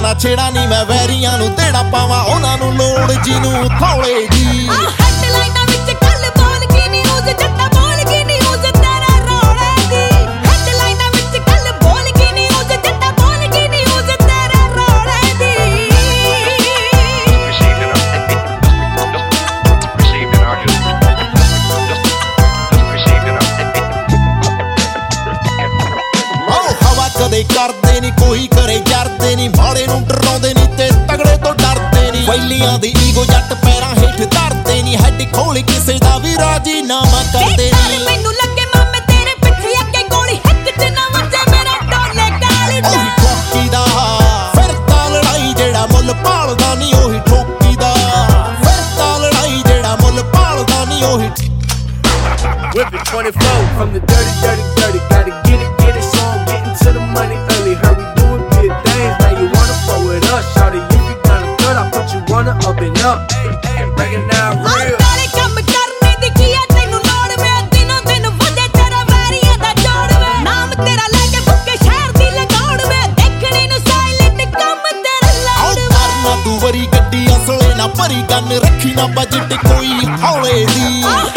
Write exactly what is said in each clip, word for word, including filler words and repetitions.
ਨਾ ਛੇੜਾ ਨੀ ਮੈਂ ਵੈਰੀਆਂ ਨੂੰ ਤੇੜਾ ਪਾਵਾਂ ਉਹਨਾਂ ਨੂੰ ਲੋੜ ਜਿਹਨੂੰ ਥੋੜੇ ਜੀ ਹੈਡਲਾਈਨਾਂ ਵਿੱਚ ਗੱਲ ਬੋਲ ਕੇ ਨਿਊਜ਼ ਜੱਟਾ ਬੋਲ ਕੇ ਨਿਊਜ਼ ਤੇਰੇ ਰੋਲੇ ਦੀ ਹੈਡਲਾਈਨਾਂ ਵਿੱਚ ਗੱਲ ਬੋਲ ਕੇ ਨਿਊਜ਼ ਜੱਟਾ ਬੋਲ ਕੇ ਨਿਊਜ਼ ਤੇਰੇ ਰੋਲੇ ਦੀ ਕਦੇ ਕਰਦੇ ਨੀ ਕੋਈ ਕਰੇ ਜਰਦੇ ਨੀ ਮਾੜੇ ਨੂੰ ਡਰਾਉਂਦੇ ਨੀ ਤੇ ਤਗੜੇ ਤੋਂ ਡਰਦੇ ਨੀ ਵੈਲੀਆਂ ਦੀ ਈਗੋ ਜੱਟ ਪੈਰਾਂ ਹੇਠ ਧਰਦੇ ਨੀ ਹੱਡ ਖੋਲ ਕਿਸੇ ਦਾ ਵੀ ਰਾਜੀਨਾਮਾ ਕਰਦੇ ਨੀ ਮੈਨੂੰ ਲੱਗੇ ਮਾਮੇ ਤੇਰੇ ਪਿੱਛੇ ਅੱਗੇ ਗੋਲੀ ਹਿੱਕ ਚ ਨਾ ਵੱਜੇ ਮੇਰਾ ਡੋਲੇ ਗਾਲੀ ਦਾ ਉਹੀ ਠੋਕੀ ਦਾ ਫਿਰਦਾ ਲੜਾਈ ਜਿਹੜਾ ਮੁੱਲ ਭਾਲਦਾ ਨੀ ਉਹੀ ਠੋਕੀ ਦਾ ਫਿਰਦਾ ਲੜਾਈ ਜਿਹੜਾ ਮੁੱਲ ਭਾਲਦਾ ਨੀ ਉਹੀ Whip it twenty-four from the dirty, dirty, dirty. Gotta get it, get it, so I'm getting to the money early. Hurry, doing big things. Now you wanna flow with us, shawty. If you kinda good, I put you on the up and up. Hey, hey, break it down real. ਸਾਰੇ ਕੰਮ ਕਰਨੇ ਦੀ ਕੀ ਆ ਤੈਨੂੰ ਲੋੜ ਵੇ ਦਿਨੋਂ ਦਿਨ ਵਧੇ ਤੇਰਾ ਵੈਰੀਆਂ ਦਾ ਜੋੜ ਵੇ ਨਾਮ ਤੇਰਾ ਲੈ ਕੇ ਬੁੱਕੇ ਸ਼ਹਿਰ ਦੀ ਲਗਾਉਣ ਵੇ ਦੇਖਣੇ ਨੂੰ ਸਾਇਲੈਂਟ ਕੰਮ ਤੇਰਾ ਲਾਉਣ ਵੇ ਕਰਨਾ ਤੂੰ ਵਰੀ ਗੱਡੀ ਅਸਲੇ ਨਾ ਭਰੀ ਕੰਨ ਰੱਖੀ ਨਾ ਬਜਟ ਕੋਈ ਹੌਲੇ ਦੀ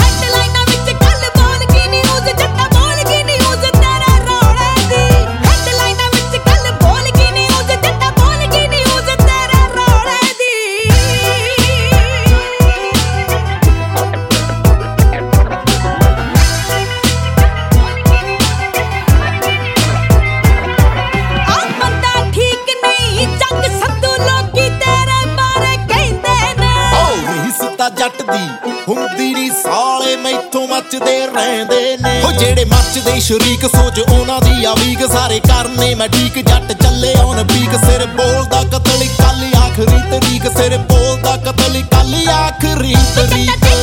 ਜੱਟ ਦੀ ਹੁੰਦੀ ਨੀ ਸਾਲੇ ਮੈਥੋਂ ਮੱਚਦੇ ਰਹਿੰਦੇ ਨੇ ਉਹ ਜਿਹੜੇ ਮੱਚਦੇ ਸ਼ਰੀਕ ਸੋਚ ਉਹਨਾਂ ਦੀ ਆ ਵੀਕ ਸਾਰੇ ਕਰਨੇ ਮੈਂ ਠੀਕ ਜੱਟ ਚੱਲੇ ਆਉਣ ਪੀਕ ਸਿਰ ਬੋਲਦਾ ਕਤਲ ਕੱਲ ਆਖਰੀ ਤਰੀਕ ਸਿਰ ਬੋਲਦਾ ਕਤਲ ਕੱਲ ਆਖਰੀ ਤਰੀਕ